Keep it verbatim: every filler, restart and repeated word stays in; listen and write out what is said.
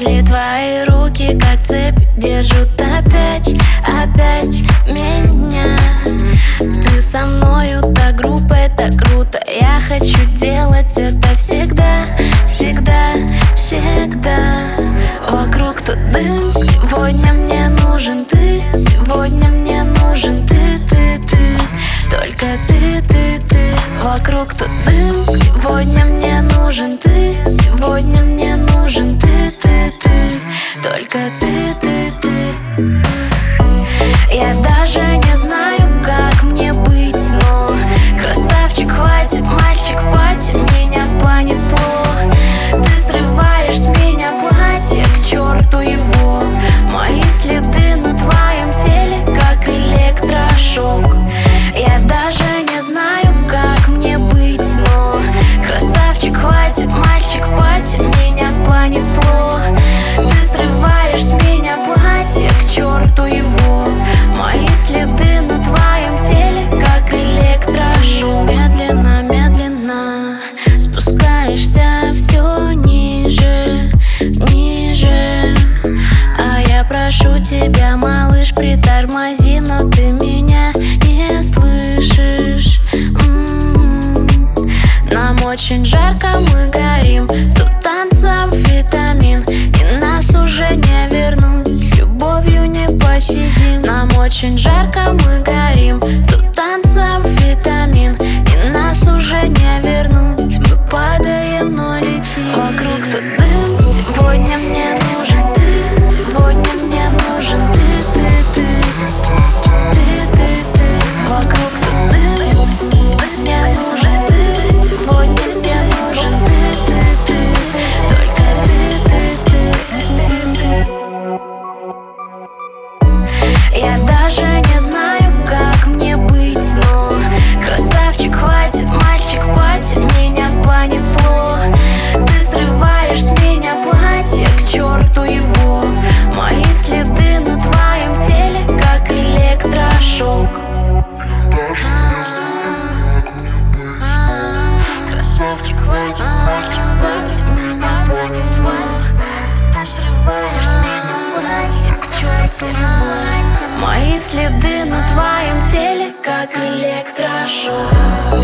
Или твои руки, как цепь, держат опять, опять меня. Ты со мною так грубо, это круто. Я хочу делать это всегда, всегда, всегда. Вокруг тут дым, сегодня мне нужен ты. Сегодня мне нужен ты, ты, ты. Только ты, ты, ты. Вокруг тут дым, сегодня мне нужен ты. Сегодня мне нужен ты, ты, ты. Только ты, ты, ты. Я даже не знаю, как мне быть, но красавчик, хватит, мальчик, пати, меня понесло. Ты срываешь с меня платье, к черту его. Мои следы на твоем теле, как электрошок. Я даже не знаю, как мне быть, но красавчик, хватит, мальчик, пати, меня понесло. Ты срываешь с меня платье, к черту его. Мои следы на твоем теле, как электрошок. Медленно, медленно спускаешься все ниже, ниже. А я прошу тебя, малыш, притормози, но ты меня не слышишь. М-м-м. Нам очень жарко, мы горим. Тут танцам витамин, и нас уже не вернуть. С любовью не посидим. Нам очень жарко, мы горим. Тут танцам витамин, и нас уже не вернуть. Мы падаем, но летим. Вокруг тут дым, сегодня мне нужен ты. Сегодня мне нужен ты, ты, ты. Ты, ты, ты. Вокруг тут дым, сегодня нужен ты. Сегодня мне нужен ты, ты, ты. Только ты, ты, ты, ты, ты. Я даже не знаю, как мне быть, но красавчик, хватит, мальчик, пати, меня понесло. Ты срываешь с меня платье, к черту его. Мои следы на твоем теле, как электрошок. Красавчик, хватит, мальчик, пати, меня понесло. Ты срываешь с меня платье, к черту его. Мои следы на твоем теле, как электрошок.